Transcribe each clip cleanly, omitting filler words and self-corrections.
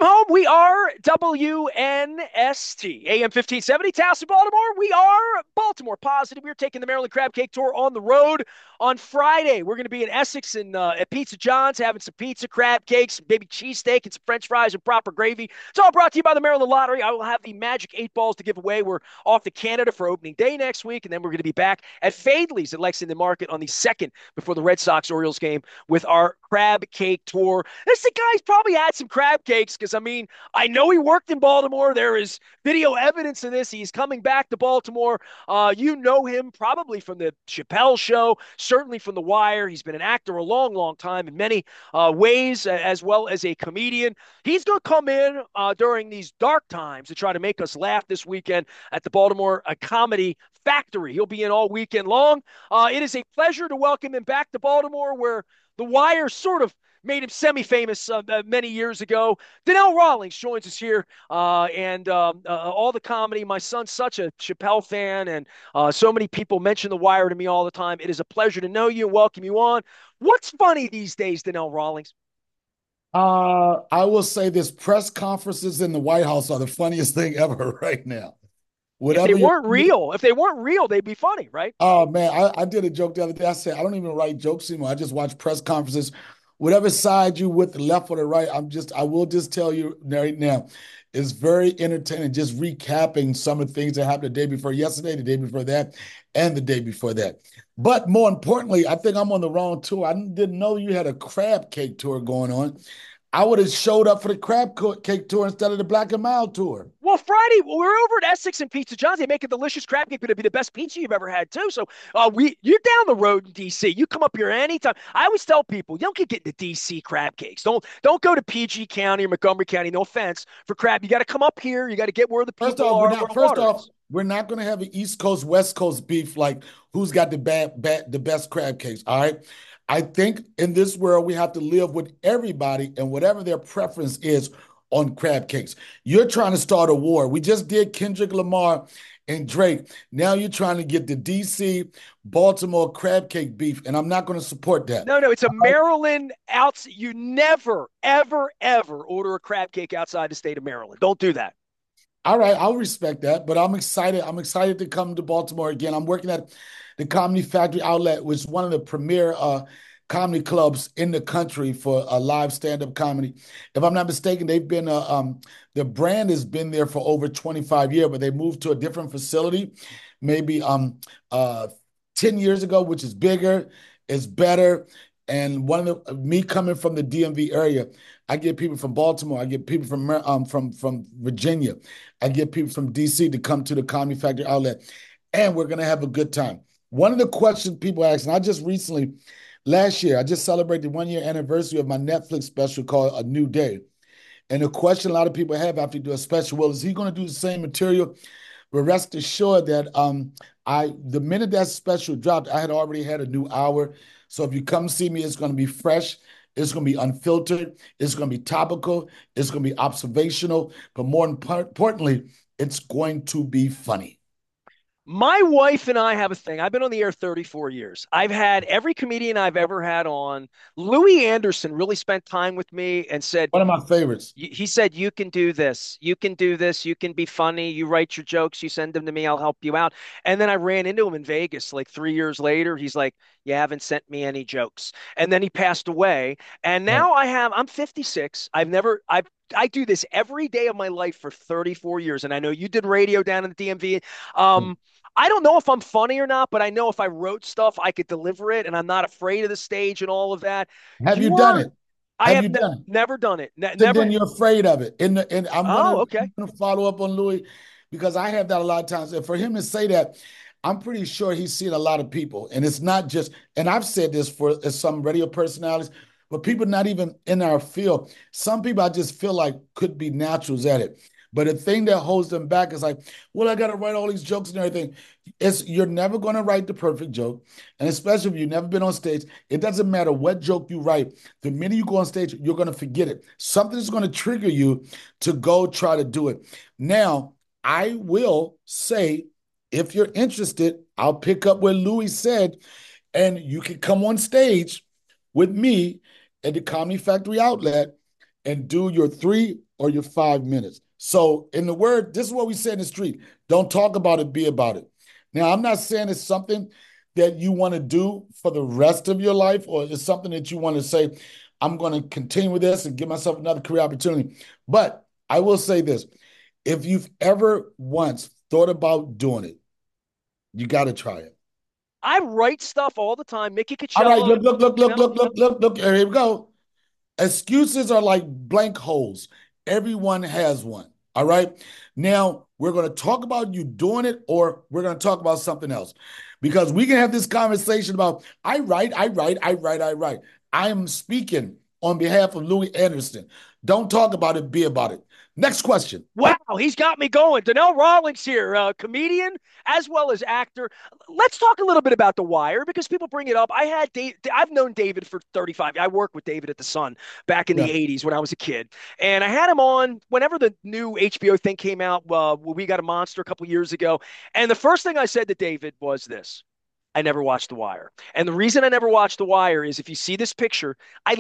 Welcome home. We are WNST, AM 1570, Towson, Baltimore. We are Baltimore Positive. We're taking the Maryland Crab Cake Tour on the road on Friday. We're going to be in Essex and at Pizza John's having some pizza, crab cakes, maybe cheesesteak, and some French fries and proper gravy. It's all brought to you by the Maryland Lottery. I will have the Magic 8 Balls to give away. We're off to Canada for opening day next week, and then we're going to be back at Fadley's at Lexington Market on the 2nd before the Red Sox-Orioles game with our Crab Cake Tour. This guy's probably had some crab cakes because, I mean, I know he worked in Baltimore. There is video evidence of this. He's coming back to Baltimore. You know him probably from the Chappelle Show, certainly from The Wire. He's been an actor a long, long time in many ways, as well as a comedian. He's going to come in during these dark times to try to make us laugh this weekend at the Baltimore Comedy Factory. He'll be in all weekend long. It is a pleasure to welcome him back to Baltimore, where The Wire sort of made him semi-famous many years ago. Donnell Rawlings joins us here, and all the comedy. My son's such a Chappelle fan, and so many people mention The Wire to me all the time. It is a pleasure to know you and welcome you on. What's funny these days, Donnell Rawlings? I will say this: press conferences in the White House are the funniest thing ever right now. If they Whatever you, weren't real, if they weren't real, they'd be funny, right? oh man, I did a joke the other day. I said I don't even write jokes anymore. I just watch press conferences. Whatever side you with, the left or the right, I will just tell you right now, it's very entertaining. Just recapping some of the things that happened the day before yesterday, the day before that, and the day before that. But more importantly, I think I'm on the wrong tour. I didn't know you had a crab cake tour going on. I would have showed up for the cake tour instead of the Black and Mild tour. Well, Friday, we're over at Essex and Pizza John's. They make a delicious crab cake. It'd be the best pizza you've ever had, too. So you're down the road in D.C. You come up here anytime. I always tell people, you don't get getting the D.C. crab cakes. Don't go to PG County or Montgomery County. No offense for crab. You got to come up here. You got to get where the First people off, we're are, where not. the First water off, is. we're not going to have an East Coast West Coast beef like who's got the best crab cakes. All right. I think in this world we have to live with everybody and whatever their preference is on crab cakes. You're trying to start a war. We just did Kendrick Lamar and Drake. Now you're trying to get the DC Baltimore crab cake beef, and I'm not going to support that. No, it's a Maryland out. You never, ever, ever order a crab cake outside the state of Maryland. Don't do that. All right, I'll respect that, but I'm excited. I'm excited to come to Baltimore again. I'm working at the Comedy Factory Outlet, which is one of the premier comedy clubs in the country for a live stand-up comedy. If I'm not mistaken, they've been the brand has been there for over 25 years, but they moved to a different facility, maybe 10 years ago, which is bigger, is better. And one of me coming from the DMV area, I get people from Baltimore, I get people from Virginia. I get people from DC to come to the Comedy Factory Outlet, and we're going to have a good time. One of the questions people ask, and I just recently, last year, I just celebrated the 1 year anniversary of my Netflix special called A New Day. And the question a lot of people have after you do a special, well, is he going to do the same material? But rest assured that the minute that special dropped, I had already had a new hour. So if you come see me, it's going to be fresh. It's going to be unfiltered. It's going to be topical. It's going to be observational. But more importantly, it's going to be funny. My wife and I have a thing. I've been on the air 34 years. I've had every comedian I've ever had on. Louis Anderson really spent time with me and said, One of my favorites. he said, you can do this. You can do this. You can be funny. You write your jokes. You send them to me. I'll help you out. And then I ran into him in Vegas like 3 years later. He's like, you haven't sent me any jokes. And then he passed away. And Right. now I'm 56. I do this every day of my life for 34 years. And I know you did radio down in the DMV. I don't know if I'm funny or not, but I know if I wrote stuff, I could deliver it, and I'm not afraid of the stage and all of that. Have you done You're, it? I Have have you done it? never done it. Then Never. you're afraid of it. And Oh, okay. I'm gonna follow up on Louis because I have that a lot of times. And for him to say that, I'm pretty sure he's seen a lot of people. And it's not just, and I've said this for some radio personalities, but people not even in our field. Some people I just feel like could be naturals at it. But the thing that holds them back is like, well, I got to write all these jokes and everything. It's you're never going to write the perfect joke, and especially if you've never been on stage, it doesn't matter what joke you write. The minute you go on stage, you're going to forget it. Something is going to trigger you to go try to do it. Now, I will say, if you're interested, I'll pick up where Louis said, and you can come on stage with me at the Comedy Factory Outlet and do your 3 or your 5 minutes. So, in the word, this is what we say in the street: don't talk about it, be about it. Now, I'm not saying it's something that you want to do for the rest of your life, or it's something that you want to say, I'm going to continue with this and give myself another career opportunity. But I will say this: if you've ever once thought about doing it, you got to try it. I write stuff all the time. Mickey All right, Coachella, look, look, look, you look, know. look, look, look, look. Here we go. Excuses are like blank holes. Everyone has one. All right. Now we're going to talk about you doing it, or we're going to talk about something else, because we can have this conversation about I write, I write, I write, I write. I am speaking on behalf of Louis Anderson. Don't talk about it, be about it. Next question. Wow, he's got me going. Donnell Rawlings here, comedian as well as actor. Let's talk a little bit about The Wire because people bring it up. I've known David for 35. I worked with David at the Sun back in Yeah. the 80s when I was a kid, and I had him on whenever the new HBO thing came out. We got a monster a couple years ago, and the first thing I said to David was this: I never watched The Wire. And the reason I never watched The Wire is if you see this picture,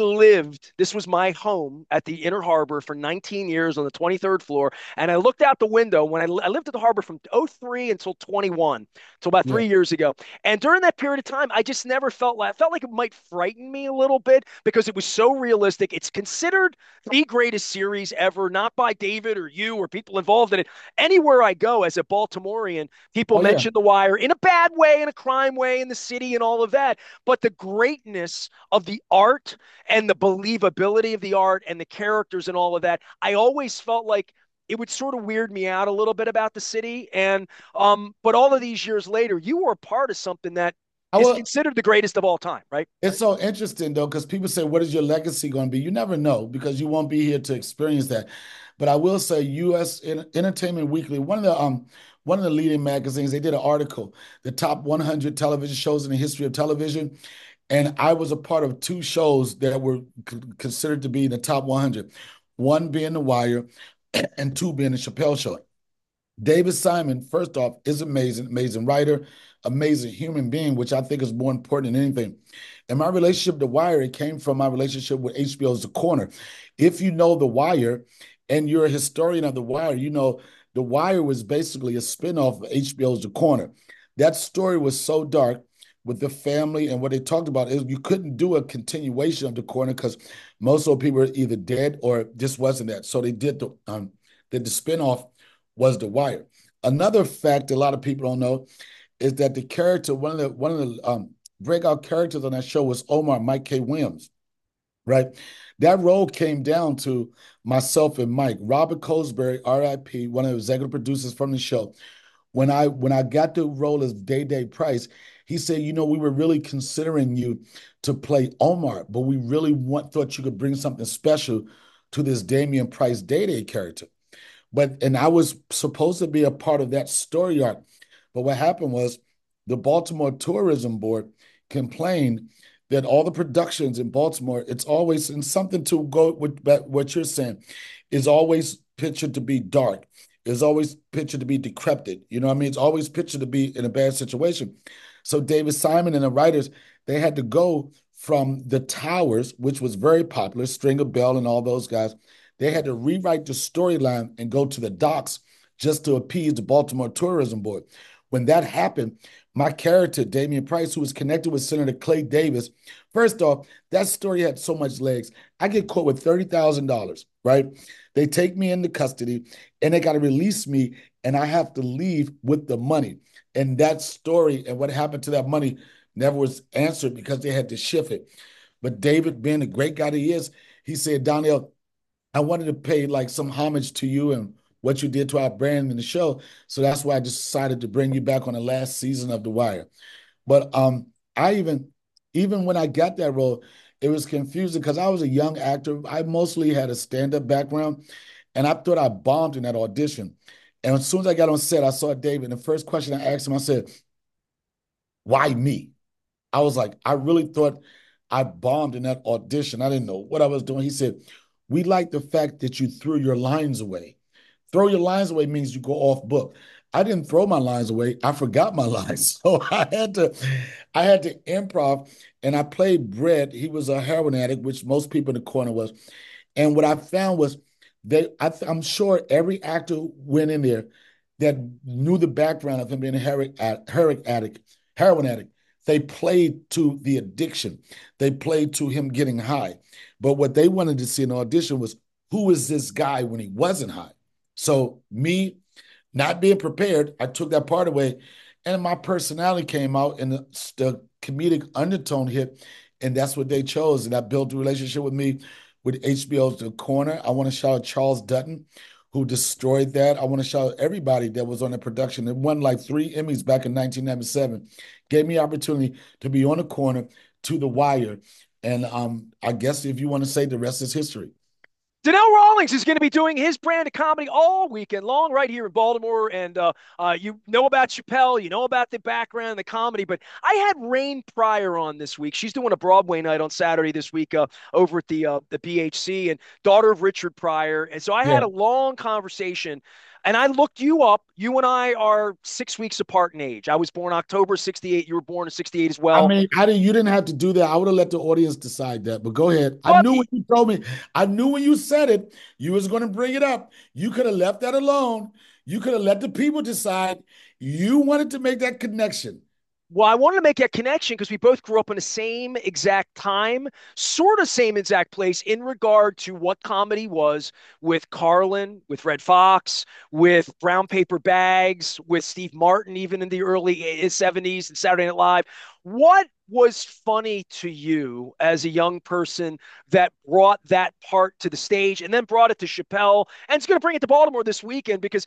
this was my home at the Inner Harbor for 19 years on the 23rd floor. And I looked out the window when I lived at the harbor from '03 until 21, until about Yeah. 3 years ago. And during that period of time, I just never felt like it might frighten me a little bit because it was so realistic. It's considered the greatest series ever, not by David or you or people involved in it. Anywhere I go as a Baltimorean, people Oh, yeah. mention The Wire in a bad way, in a crime way, in the city, and all of that. But the greatness of the art and the believability of the art and the characters and all of that, I always felt like it would sort of weird me out a little bit about the city. And but all of these years later, you were a part of something that I is will. considered the greatest of all time, right? It's so interesting though, because people say, "What is your legacy going to be?" You never know because you won't be here to experience that. But I will say, U.S. Entertainment Weekly, one of the leading magazines, they did an article, the top 100 television shows in the history of television, and I was a part of two shows that were considered to be in the top 100. One being The Wire, and two being The Chappelle Show. David Simon, first off, is amazing, amazing writer, amazing human being, which I think is more important than anything. And my relationship to Wire, it came from my relationship with HBO's The Corner. If you know The Wire and you're a historian of The Wire, you know The Wire was basically a spinoff of HBO's The Corner. That story was so dark with the family, and what they talked about is you couldn't do a continuation of The Corner because most of the people were either dead or just wasn't that. So they did the spinoff was The Wire. Another fact a lot of people don't know is that the character, one of the breakout characters on that show was Omar Mike K. Williams, right? That role came down to myself and Mike. Robert Colesbury, RIP, one of the executive producers from the show. When I got the role as Day Day Price, he said, we were really considering you to play Omar, but we really thought you could bring something special to this Damian Price Day Day character. And I was supposed to be a part of that story arc. But what happened was the Baltimore Tourism Board complained that all the productions in Baltimore, it's always, and something to go with what you're saying, is always pictured to be dark, is always pictured to be decrepit. You know what I mean? It's always pictured to be in a bad situation. So David Simon and the writers, they had to go from the Towers, which was very popular, Stringer Bell and all those guys. They had to rewrite the storyline and go to the docks just to appease the Baltimore Tourism Board. When that happened, my character, Damian Price, who was connected with Senator Clay Davis, first off, that story had so much legs. I get caught with $30,000, right? They take me into custody and they got to release me, and I have to leave with the money. And that story and what happened to that money never was answered because they had to shift it. But David, being the great guy that he is, he said, Donnell, I wanted to pay like some homage to you and what you did to our brand in the show. So that's why I just decided to bring you back on the last season of The Wire. But I even when I got that role, it was confusing because I was a young actor. I mostly had a stand-up background, and I thought I bombed in that audition. And as soon as I got on set, I saw David. And the first question I asked him, I said, "Why me?" I was like, I really thought I bombed in that audition. I didn't know what I was doing. He said, "We like the fact that you threw your lines away." Throw your lines away means you go off book. I didn't throw my lines away. I forgot my lines. So I had to improv, and I played Brett. He was a heroin addict, which most people in the corner was. And what I found was I'm sure every actor went in there that knew the background of him being a heroin addict. They played to the addiction. They played to him getting high. But what they wanted to see in the audition was, who is this guy when he wasn't high? So me not being prepared, I took that part away, and my personality came out, and the comedic undertone hit, and that's what they chose. And that built a relationship with me with HBO's The Corner. I want to shout out Charles Dutton, who destroyed that. I want to shout out everybody that was on the production. It won like 3 Emmys back in 1997. Gave me opportunity to be on The Corner, to The Wire, and I guess if you want to say, the rest is history. Donnell Rawlings is going to be doing his brand of comedy all weekend long right here in Baltimore. And you know about Chappelle, you know about the background, the comedy. But I had Rain Pryor on this week. She's doing a Broadway night on Saturday this week over at the BHC, and daughter of Richard Pryor. And so I had Yeah. a long conversation. And I looked you up. You and I are 6 weeks apart in age. I was born October 68. You were born in 68 as I well. mean, you didn't have to do that. I would have let the audience decide that, but go ahead. I But knew when you told me, I knew when you said it, you was going to bring it up. You could have left that alone. You could have let the people decide. You wanted to make that connection. Well, I wanted to make that connection because we both grew up in the same exact time, sort of same exact place in regard to what comedy was with Carlin, with Red Fox, with Brown Paper Bags, with Steve Martin, even in the early 70s and Saturday Night Live. What was funny to you as a young person that brought that part to the stage and then brought it to Chappelle and it's going to bring it to Baltimore this weekend? Because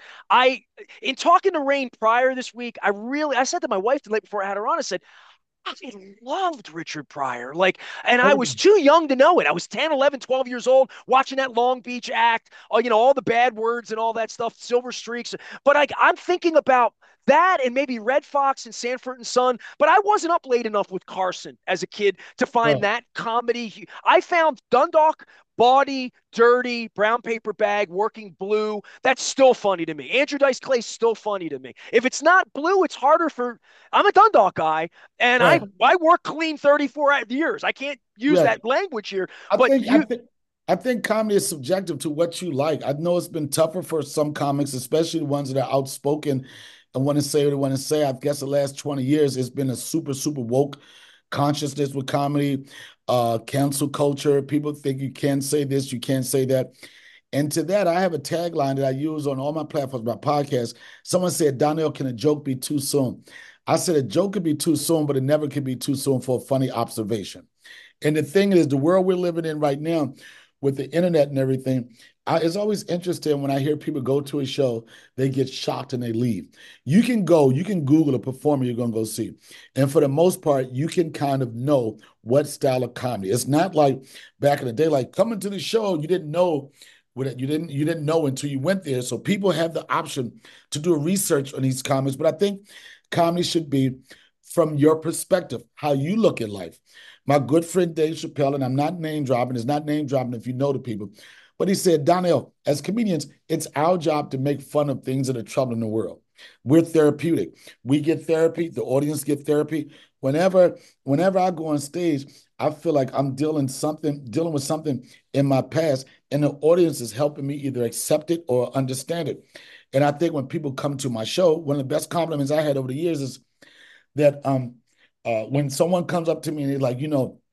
in talking to Rain Pryor this week, I said to my wife the night before I had her on, I said, I loved Richard Pryor. Like, and I was too young to know it. I was 10, 11, 12 years old watching that Long Beach act, all the bad words and all that stuff, silver streaks. But I'm thinking about that and maybe Red Fox and Sanford and Son. But I wasn't up late enough with Carson as a kid to find Right. that comedy. I found Dundalk, Bawdy, Dirty, Brown Paper Bag, Working Blue. That's still funny to me. Andrew Dice Clay's still funny to me. If it's not Blue, it's harder for. I'm a Dundalk guy, and I Right. I work clean 34 years. I can't use Yes. that language here, I but think I think I think comedy is subjective to what you like. I know it's been tougher for some comics, especially the ones that are outspoken and want to say what they want to say. I guess the last 20 years it's been a super, super woke consciousness with comedy, cancel culture. People think you can't say this, you can't say that. And to that, I have a tagline that I use on all my platforms, my podcast. Someone said, Donnell, can a joke be too soon? I said, a joke could be too soon, but it never could be too soon for a funny observation. And the thing is, the world we're living in right now with the internet and everything, it's always interesting when I hear people go to a show, they get shocked and they leave. You can Google a performer you're going to go see. And for the most part, you can kind of know what style of comedy. It's not like back in the day, like coming to the show, you didn't know you didn't know until you went there. So people have the option to do a research on these comics. But I think comedy should be from your perspective, how you look at life. My good friend Dave Chappelle, and I'm not name dropping, it's not name dropping if you know the people, but he said, Donnell, as comedians, it's our job to make fun of things that are troubling the world. We're therapeutic. We get therapy, the audience get therapy. Whenever I go on stage, I feel like I'm dealing with something in my past, and the audience is helping me either accept it or understand it. And I think when people come to my show, one of the best compliments I had over the years is that when someone comes up to me and they're like,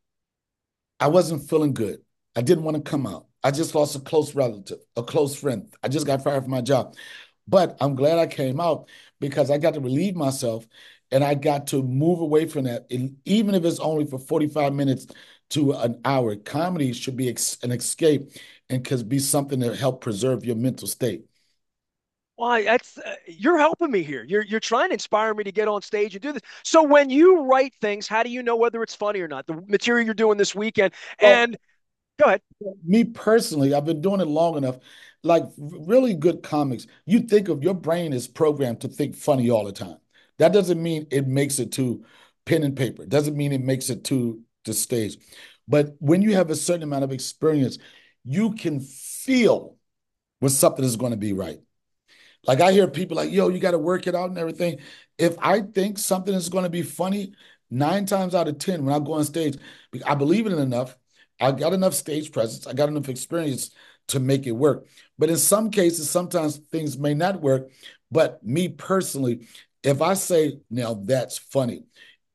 I wasn't feeling good. I didn't want to come out. I just lost a close relative, a close friend. I just got fired from my job. But I'm glad I came out because I got to relieve myself and I got to move away from that. And even if it's only for 45 minutes to an hour, comedy should be an escape and could be something to help preserve your mental state. why that's you're helping me here. You're trying to inspire me to get on stage and do this. So when you write things, how do you know whether it's funny or not? The material you're doing this weekend, Well, and go ahead. me personally, I've been doing it long enough. Like really good comics, you think of your brain is programmed to think funny all the time. That doesn't mean it makes it to pen and paper. It doesn't mean it makes it to the stage. But when you have a certain amount of experience, you can feel when something is going to be right. Like I hear people like, yo, you got to work it out and everything. If I think something is going to be funny, 9 times out of 10, when I go on stage, I believe in it enough I got enough stage presence. I got enough experience to make it work. But in some cases, sometimes things may not work. But me personally, if I say, now that's funny,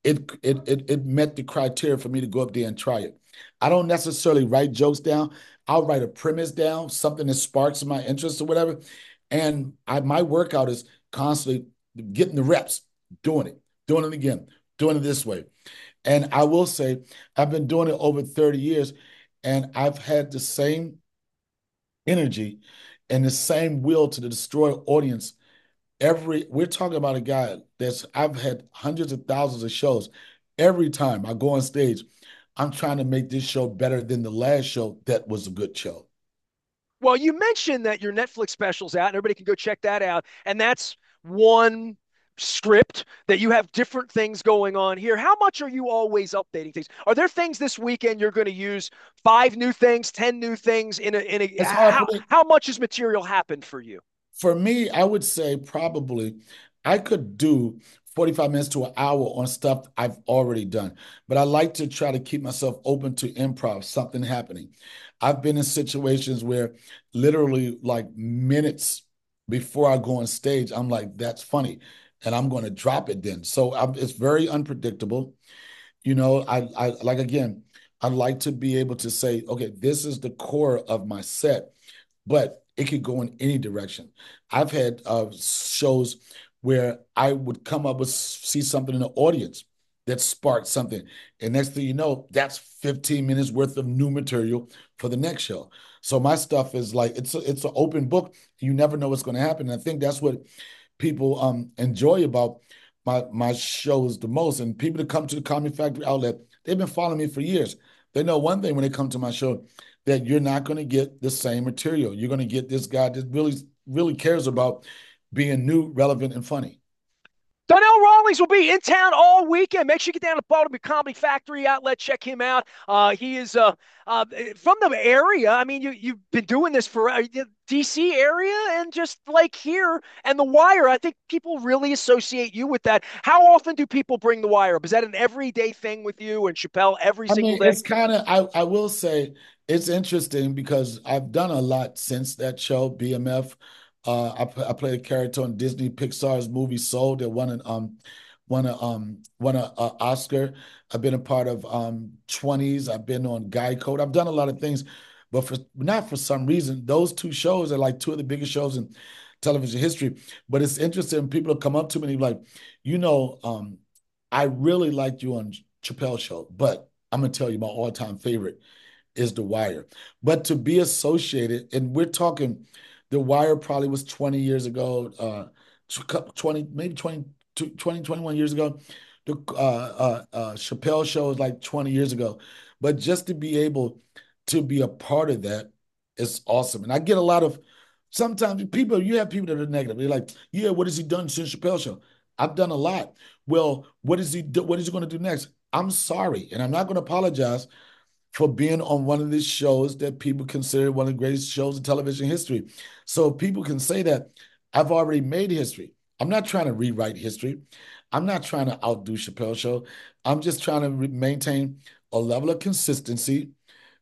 it met the criteria for me to go up there and try it. I don't necessarily write jokes down. I'll write a premise down, something that sparks my interest or whatever. And my workout is constantly getting the reps, doing it again, doing it this way. And I will say, I've been doing it over 30 years, and I've had the same energy and the same will to destroy audience. We're talking about a guy I've had hundreds of thousands of shows. Every time I go on stage, I'm trying to make this show better than the last show that was a good show. Well, you mentioned that your Netflix special's out, and everybody can go check that out. And that's one script that you have different things going on here. How much are you always updating things? Are there things this weekend you're going to use 5 new things, 10 new things in a It's hard for me. how much has material happened for you? For me, I would say probably I could do 45 minutes to an hour on stuff I've already done, but I like to try to keep myself open to improv, something happening. I've been in situations where literally like minutes before I go on stage, I'm like, that's funny. And I'm going to drop it then. So it's very unpredictable. I like, again, I like to be able to say, okay, this is the core of my set, but it could go in any direction. I've had shows where I would come up with see something in the audience that sparked something, and next thing you know, that's 15 minutes worth of new material for the next show. So my stuff is like it's an open book. You never know what's going to happen. And I think that's what people enjoy about my shows the most. And people that come to the Comedy Factory outlet, they've been following me for years. They know one thing when they come to my show, that you're not going to get the same material. You're going to get this guy that really cares about being new, relevant, and funny. Donnell Rawlings will be in town all weekend. Make sure you get down to Baltimore Comedy Factory outlet. Check him out. He is from the area. I mean, you've been doing this for DC area and just like here and The Wire. I think people really associate you with that. How often do people bring The Wire up? Is that an everyday thing with you and Chappelle every I single mean, day? it's kind of, I will say it's interesting because I've done a lot since that show, BMF. I played a character on Disney Pixar's movie Soul that won a Oscar. I've been a part of 20s. I've been on Guy Code. I've done a lot of things, but not for some reason. Those two shows are like two of the biggest shows in television history. But it's interesting. People will come up to me and be like, you know, I really liked you on Chappelle Show, but I'm gonna tell you my all-time favorite is The Wire. But to be associated, and we're talking, The Wire probably was 20 years ago, 20, maybe 20, 21 years ago. The Chappelle Show is like 20 years ago. But just to be able to be a part of that is awesome. And I get a lot of, sometimes you have people that are negative. They're like, yeah, what has he done since Chappelle Show? I've done a lot. Well, what is he do? What is he going to do next? I'm sorry, and I'm not going to apologize for being on one of these shows that people consider one of the greatest shows in television history. So people can say that I've already made history. I'm not trying to rewrite history. I'm not trying to outdo Chappelle Show. I'm just trying to maintain a level of consistency,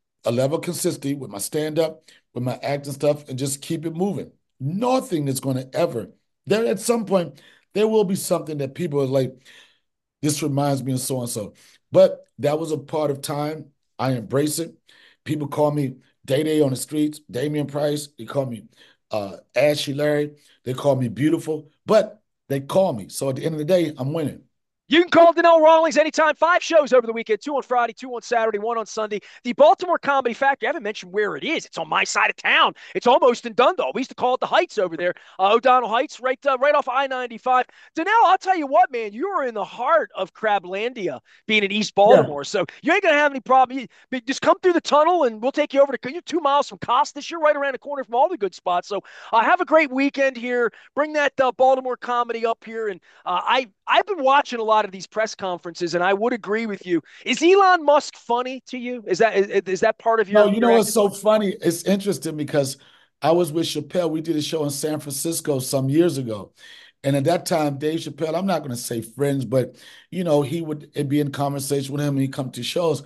with my stand up, with my acting stuff, and just keep it moving. Nothing is going to ever, there at some point, there will be something that people are like, this reminds me of so and so. But that was a part of time. I embrace it. People call me Day Day on the streets, Damian Price. They call me Ashy Larry. They call me beautiful, but they call me. So at the end of the day, I'm winning. You can call Donnell Rawlings anytime. 5 shows over the weekend, 2 on Friday, 2 on Saturday, 1 on Sunday. The Baltimore Comedy Factory, I haven't mentioned where it is. It's on my side of town. It's almost in Dundalk. We used to call it the Heights over there. O'Donnell Heights, right off I-95. Donnell, I'll tell you what, man, you are in the heart of Crablandia, being in East Yeah. Baltimore. So you ain't going to have any problem. Just come through the tunnel and we'll take you over to, you're 2 miles from Costas. You're right around the corner from all the good spots. So have a great weekend here. Bring that Baltimore comedy up here. And I've been watching a lot of these press conferences, and I would agree with you. Is Elon Musk funny to you? Is that part of No, your you your know what's acting? so funny? It's interesting because I was with Chappelle. We did a show in San Francisco some years ago. And at that time, Dave Chappelle, I'm not going to say friends, but he would be in conversation with him and he'd come to shows.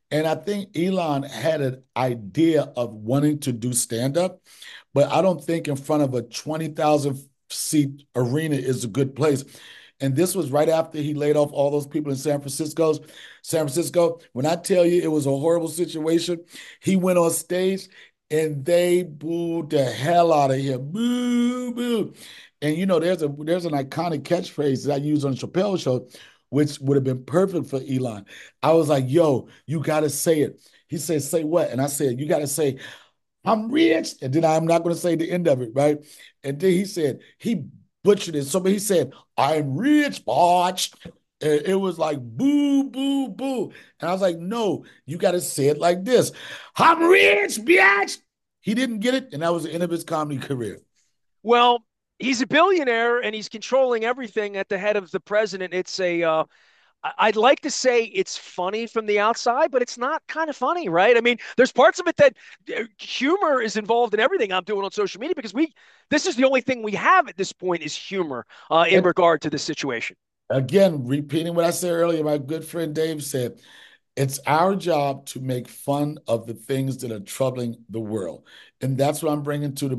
And I think Elon had an idea of wanting to do stand-up, but I don't think in front of a 20,000 seat arena is a good place. And this was right after he laid off all those people in San Francisco. When I tell you it was a horrible situation, he went on stage and they booed the hell out of him. Boo, boo. And there's an iconic catchphrase that I use on Chappelle Show, which would have been perfect for Elon. I was like, yo, you gotta say it. He said, say what? And I said, you gotta say, I'm rich. And then I'm not going to say the end of it, right? And then he said, he butchered it. So he said, I'm rich, botch. And it was like, boo, boo, boo. And I was like, no, you got to say it like this. I'm rich, bitch. He didn't get it. And that was the end of his comedy career. Well, he's a billionaire and he's controlling everything at the head of the president. I'd like to say it's funny from the outside, but it's not kind of funny, right? I mean, there's parts of it that humor is involved in everything I'm doing on social media because this is the only thing we have at this point is humor in And regard to the situation. again, repeating what I said earlier, my good friend Dave said, it's our job to make fun of the things that are troubling the world. And that's what I'm bringing to the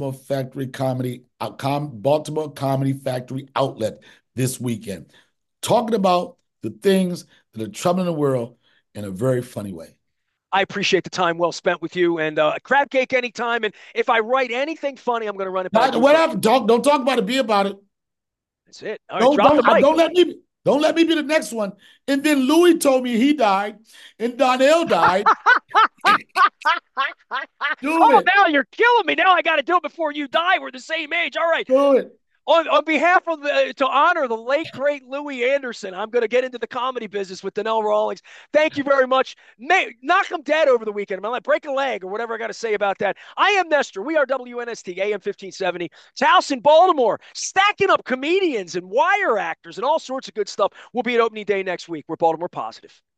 Baltimore Comedy Factory outlet this weekend. Talking about the things that are troubling the world in a very funny way. I appreciate the time well spent with you and crab cake anytime. And if I write anything funny, I'm going to run it by you first. Whatever, don't talk about it, be about it. That's it. All right, drop the mic. Don't let me be the next one. And then Louis told me he died, and Donnell died. Do Oh, it. now you're killing me. Now I got to do it before you die. We're the same age. All right. Do it. On behalf of to honor the late great Louis Anderson, I'm going to get into the comedy business with Donnell Rawlings. Thank you very much. Knock him dead over the weekend. I'm going to break a leg or whatever I got to say about that. I am Nestor. We are WNST AM 1570. It's House in Baltimore, stacking up comedians and wire actors and all sorts of good stuff. We'll be at opening day next week. We're Baltimore Positive.